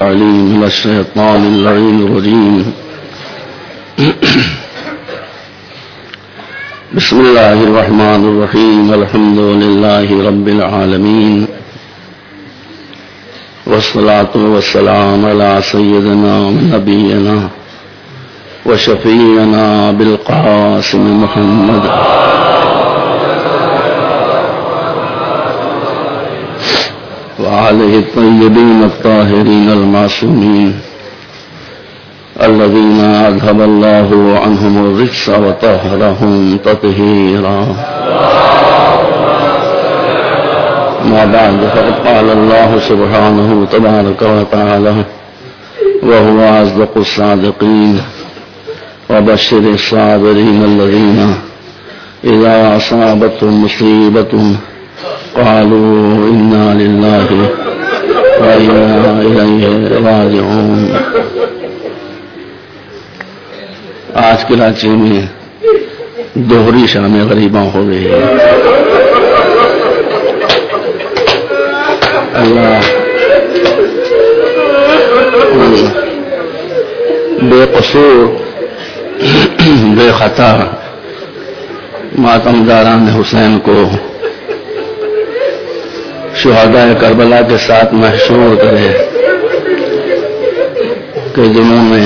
عليم من الشيطان اللعين الرجيم. بسم الله الرحمن الرحيم. الحمد لله رب العالمين، والصلاة والسلام على سيدنا ونبينا وشفيعنا بالقاسم محمد وآله الطيبين الطاهرين المعصومين الذين أذهب الله عنهم الرجس وطهرهم تطهيرا. ما بعد، فقد قال الله سبحانه تبارك وتعالى وهو أصدق الصادقين: وبشر الصابرين الذين إذا أصابتهم مصيبة قالوا إنا لله وإنا إليه راجعون. آج کراچی میں دوہری شام غریباں ہو گئی ہے. اللہ بے قصور بے خطا ماتمداران حسین کو شہداء کربلا کے ساتھ محشور کرے کہ جنہوں نے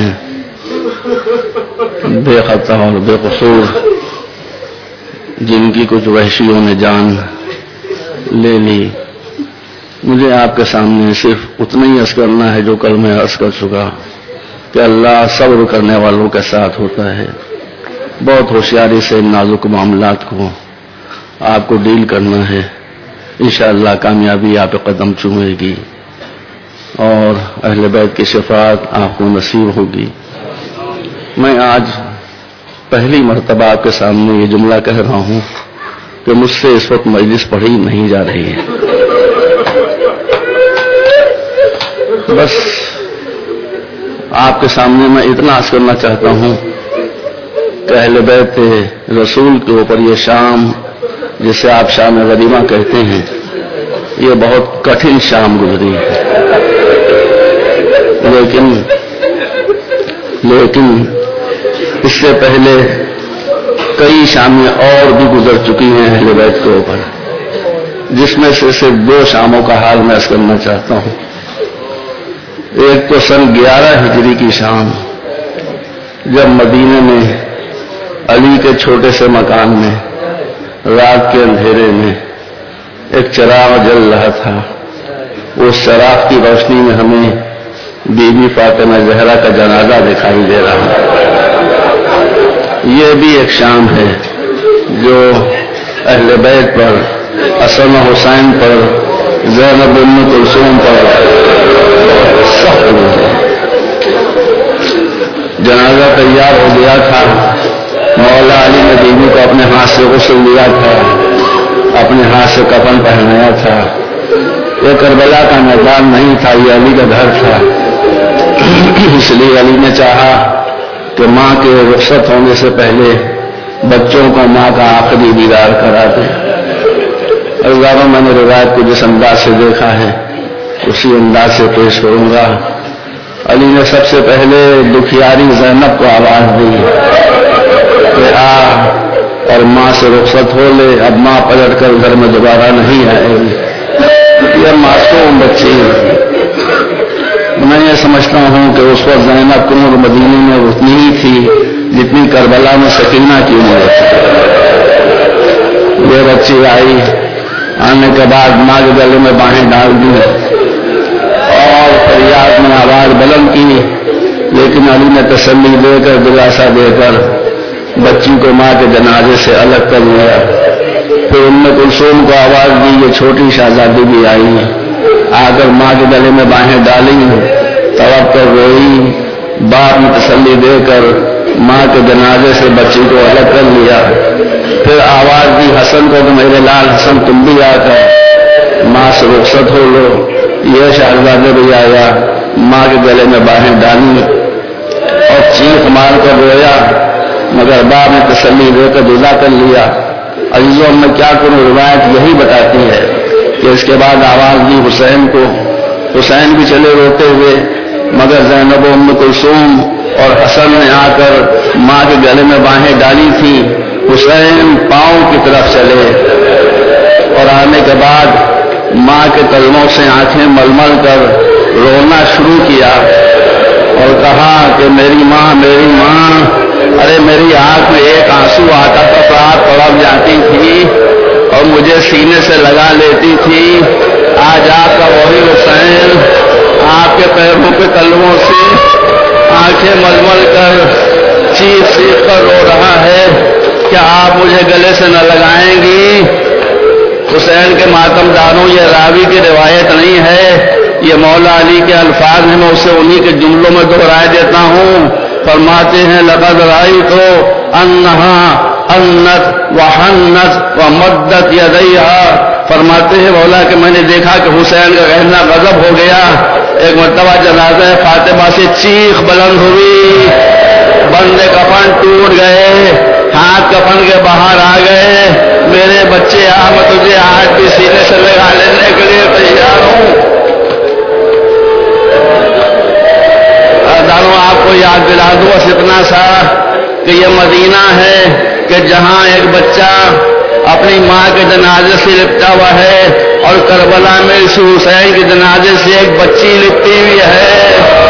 بے خطا اور بے قصور جن کی کچھ وحشیوں نے جان لے لی. مجھے آپ کے سامنے صرف اتنا ہی عرض کرنا ہے جو کل میں عرض کر چکا کہ اللہ صبر کرنے والوں کے ساتھ ہوتا ہے. بہت ہوشیاری سے نازک معاملات کو آپ کو ڈیل کرنا ہے. انشاءاللہ کامیابی آپ قدم چومے گی اور اہل بیت کی شفاعت آپ کو نصیب ہوگی. میں آج پہلی مرتبہ آپ کے سامنے یہ جملہ کہہ رہا ہوں کہ مجھ سے اس وقت مجلس پڑھی نہیں جا رہی ہے. بس آپ کے سامنے میں اتنا عرض کرنا چاہتا ہوں کہ اہل بیت رسول کے اوپر یہ شام جسے آپ شام غریبہ کہتے ہیں، یہ بہت کٹھن شام گزری ہے. لیکن اس سے پہلے کئی شامیں اور بھی گزر چکی ہیں اہل بیت کے اوپر، جس میں سے صرف 2 شاموں کا حال میں عرض کرنا چاہتا ہوں. ایک تو سن 11 ہجری کی شام، جب مدینے میں علی کے چھوٹے سے مکان میں رات کے اندھیرے میں ایک چراغ جل رہا تھا. اس چراغ کی روشنی میں ہمیں بی بی فاطمہ زہرا کا جنازہ دکھائی دے رہا. یہ بھی ایک شام ہے جو اہل بیت پر، حسن و حسین پر، زینب ام کلثوم پر سخت گزرے. جنازہ تیار ہو گیا تھا. مولا علی نے بیوی کو اپنے ہاتھ سے غسل دیا تھا، اپنے ہاتھ سے کفن پہنایا تھا. یہ کربلا کا میدان نہیں تھا، یہ علی کا گھر تھا. اس لیے علی نے چاہا کہ ماں کے رخصت ہونے سے پہلے بچوں کو ماں کا آخری دیدار کرا دیں. عزیزانو، میں نے روایت کو جس انداز سے دیکھا ہے اسی انداز سے پیش کروں گا. علی نے سب سے پہلے دکھیاری زینب کو آواز دی کہ آ اور ماں سے رخصت ہو لے. اب ماں پلٹ کر گھر میں دوبارہ نہیں آئے گی. یہ معصوم بچی. میں یہ سمجھتا ہوں کہ اس وقت زینب کی عمر مدینے میں اتنی ہی تھی جتنی کربلا میں سکینہ کی عمر تھی. یہ بچی آئی، آنے کے بعد ماں کے گلے میں باہیں ڈال دی اور فریاد میں آواز بلند کی. لیکن علی نے تسلی دے کر، دلاسا دے کر بچی کو ماں کے جنازے سے الگ کر لیا. پھر ام کلثوم کو آواز دی. یہ چھوٹی شہزادی بھی آئی، آ کر ماں کے گلے میں باہیں ڈالی، تڑپ کر روئی. باپ نے تسلی دے کر ماں کے جنازے سے بچی کو الگ کر لیا. پھر آواز دی حسن کو کہ میرے لال حسن تم بھی آ کر ماں سے رخصت ہو لو. یہ شہزادہ بھی آیا، ماں کے گلے میں باہیں ڈالی اور چیخ مار کر رویا، مگر باپ نے تسلی دے کر جدا کر لیا. عزیزوں میں کیا کروں، روایت یہی بتاتی ہے کہ اس کے بعد آواز دی حسین کو. حسین بھی چلے روتے ہوئے کلثوم اور حسن نے آ کر ماں کے گلے میں باہیں ڈالی تھی. حسین پاؤں کی طرف چلے اور آنے کے بعد ماں کے قدموں سے آنکھیں ململ کر رونا شروع کیا اور کہا کہ میری ماں میری ماں. ارے میری آنکھ میں ایک آنسو آتا تو رات تڑپ جاتی تھی اور مجھے سینے سے لگا لیتی تھی. آج آپ کا وہی حسین آپ کے پیروں کے تلووں سے آنکھیں ململ کر چیخ چیخ کر رو رہا ہے. کیا آپ مجھے گلے سے نہ لگائیں گی؟ حسین کے ماتم داروں یہ راوی کی روایت نہیں ہے، یہ مولا علی کے الفاظ ہیں. میں اسے انہی کے جملوں میں دہرائے دیتا ہوں. فرماتے ہیں لقد رأیت انہا انت وحنت ومدت یدیہا. فرماتے ہیں مولا کہ میں نے دیکھا کہ حسین کا کہنا غضب ہو گیا. ایک مرتبہ جنازہ فاطمہ سے چیخ بلند ہوئی، بندے کفن ٹوٹ گئے، ہاتھ کفن کے باہر آ گئے. میرے بچے آ، میں تجھے آج بھی سینے سے لگا لینے کے لیے تیار ہوں. داروں آپ کو یاد دلا دوں بس اتنا سا کہ یہ مدینہ ہے کہ جہاں ایک بچہ اپنی ماں کے جنازے سے لپٹا ہوا ہے اور کربلا میں اس حسین کے جنازے سے ایک بچی لپٹی ہوئی ہے.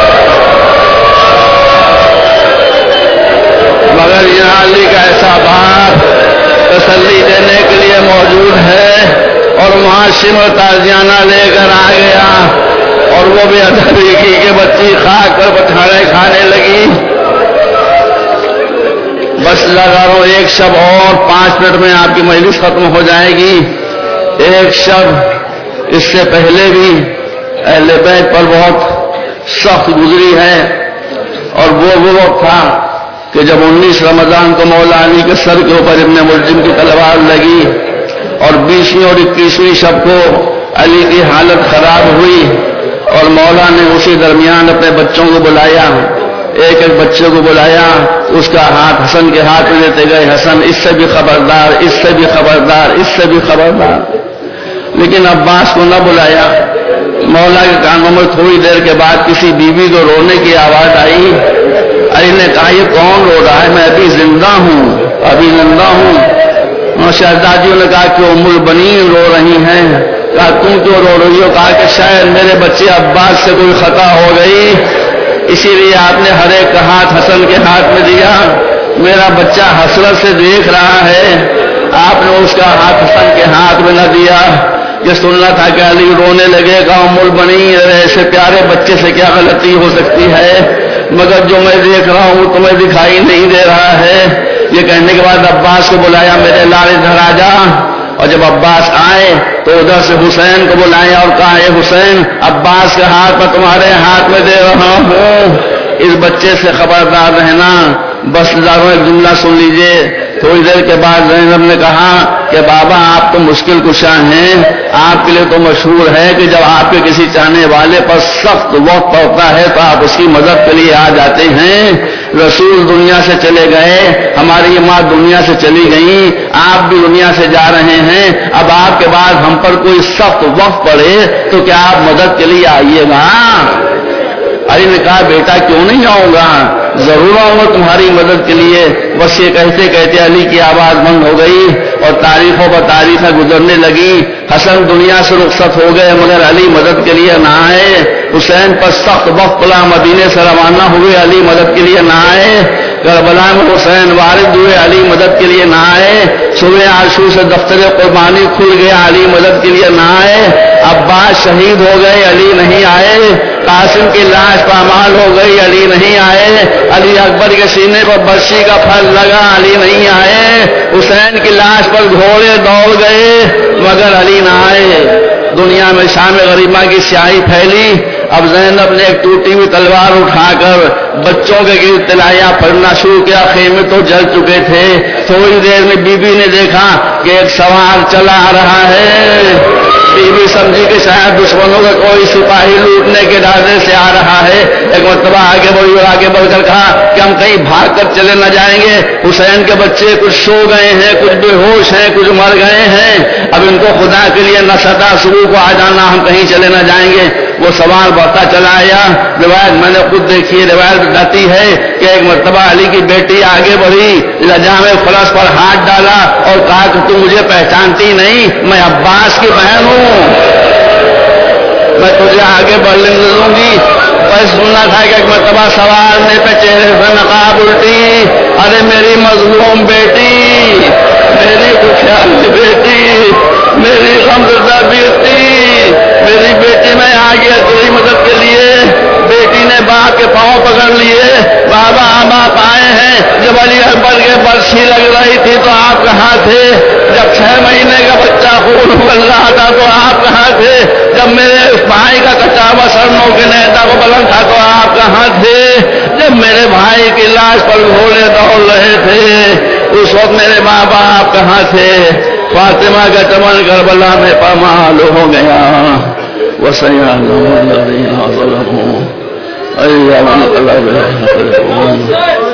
مگر یہاں علی کا ایسا باپ تسلی دینے کے لیے موجود ہے اور وہاں شمع تازیانہ لے کر آ گیا اور وہ بھی ادبیکی کے بچی کھا کر بٹھانے کھانے لگی. بس لگا رہو ایک شب اور 5 منٹ میں آپ کی مجلس ختم ہو جائے گی. ایک شب اس سے پہلے بھی اہل بیت پر بہت سخت گزری ہے اور وہ وقت تھا کہ جب 19 رمضان کو مولا علی کے سر کے اوپر ابن ملجم کی تلوار لگی اور 20ویں اور 21ویں شب کو علی کی حالت خراب ہوئی اور مولا نے اسی درمیان اپنے بچوں کو بلایا. ایک ایک بچے کو بلایا، اس کا ہاتھ حسن کے ہاتھ میں لیتے گئے. حسن اس سے بھی خبردار، اس سے بھی خبردار، اس سے بھی خبردار. لیکن عباس کو نہ بلایا. مولا کے کانوں میں تھوڑی دیر کے بعد کسی بیوی کو رونے کی آواز آئی. علی نے کہا یہ کون رو رہا ہے؟ میں ابھی زندہ ہوں، ابھی زندہ ہوں. شہزادیوں نے کہا کہ ام البنین رو رہی ہیں. کہا تم کیوں رو رہی ہو؟ کہا کہ شاید میرے بچے عباس سے کوئی خطا ہو گئی، اسی لیے آپ نے ہر ایک کا ہاتھ حسن کے ہاتھ میں دیا. میرا بچہ حسرت سے دیکھ رہا ہے، آپ نے اس کا ہاتھ حسن کے ہاتھ میں نہ دیا. یہ سننا تھا کہ علی رونے لگے گا ام البنین ایسے پیارے بچے سے کیا غلطی ہو سکتی ہے، مگر جو میں دیکھ رہا ہوں تمہیں دکھائی نہیں دے رہا ہے. یہ کہنے کے بعد عباس کو بلایا، میرے لال ادھر آ جا. اور جب عباس آئے تو ادھر سے حسین کو بلایا اور کہا اے حسین، عباس کے ہاتھ میں تمہارے ہاتھ میں دے رہا ہوں، اس بچے سے خبردار رہنا. بس ذرا ایک جملہ سن لیجئے. تھوڑی دیر کے بعد زینب نے کہا کہ بابا آپ تو مشکل کشا ہیں، آپ کے لیے تو مشہور ہے کہ جب آپ کے کسی چاہنے والے پر سخت وقت پڑتا ہے تو آپ اس کی مدد کے لیے آ جاتے ہیں. رسول دنیا سے چلے گئے، ہماری ماں دنیا سے چلی گئی، آپ بھی دنیا سے جا رہے ہیں. اب آپ کے بعد ہم پر کوئی سخت وقت پڑے تو کیا آپ مدد کے لیے آئیے گا؟ علی نے کہا بیٹا کیوں نہیں آؤں گا، ضرور آؤں گا تمہاری مدد کے لیے. بس یہ کہتے کہتے علی کی آواز بند ہو گئی اور تاریخوں پر تاریخیں گزرنے لگی. حسن دنیا سے رخصت ہو گئے مگر علی مدد کے لیے نہ آئے. حسین پر سخت وقت پڑا، مدینے سے روانہ ہوئے، علی مدد کے لیے نہ آئے. کربلا میں حسین وارد ہوئے، علی مدد کے لیے نہ آئے. صبح عاشور سے دفتر قربانی کھل گیا، علی مدد کے لیے نہ آئے. عباس شہید ہو گئے، علی نہیں آئے. قاسم کی لاش پامال ہو گئی، علی نہیں آئے. علی اکبر کے سینے پر برشی کا پھل لگا، علی نہیں آئے. حسین کی لاش پر گھوڑے دوڑ گئے مگر علی نہ آئے. دنیا میں شام غریبہ کی سیاہی پھیلی. اب زینب نے ایک ٹوٹی ہوئی تلوار اٹھا کر بچوں کے گرد تلایاں پھڑنا شروع کیا. خیمے تو جل چکے تھے. تھوڑی دیر میں بی بی نے دیکھا کہ ایک سوار چلا آ رہا ہے. بی بی سمجھی کہ شاید دشمنوں کا کوئی سپاہی لوٹنے کے ارادے سے آ رہا ہے. ایک مرتبہ آگے بڑھی اور آگے بڑھ کر کہا کہ ہم کہیں بھاگ کر چلے نہ جائیں گے. حسین کے بچے کچھ سو گئے ہیں، کچھ بے ہوش ہیں، کچھ مر گئے ہیں. اب ان کو خدا کے لیے نہ سدا شروع کو آ جانا، ہم کہیں چلے نہ جائیں گے. وہ سوال بڑھتا چلا آیا. روایت میں نے خود دیکھی ہے, روایت بتاتی ہے کہ ایک مرتبہ علی کی بیٹی آگے بڑھی, لجام فرش پر ہاتھ ڈالا اور کہا کہ تم مجھے پہچانتی نہیں, میں عباس کی بہن ہوں, میں تجھے آگے بڑھنے دوں گی. بس سننا تھا کہ ایک مرتبہ سوارنے پہ چہرے سے نقاب الٹی, ارے میری مظلوم بیٹی, میری خوشحال بیٹی, میری غمزدہ بیٹی, میری بیٹی میں آ گیا تیری مدد کے لیے. بیٹی نے باپ کے پاؤں پکڑ لیے, بابا آپ آئے ہیں. جب علی اکبر کے برسی لگ رہی تھی تو آپ کہاں تھے؟ جب 6 مہینے کا بچہ خون ابل رہا تھا تو آپ کہاں تھے؟ جب میرے بھائی کا کچا ہوا سر نو کے نیتا کو بلند تھا تو آپ کہاں تھے؟ جب میرے بھائی کی لاش پر گھوڑے دوڑ رہے تھے اس وقت میرے ماں باپ کہاں تھے؟ فاطمہ کا چمن کربلا میں پامال ہو گیا. وسیع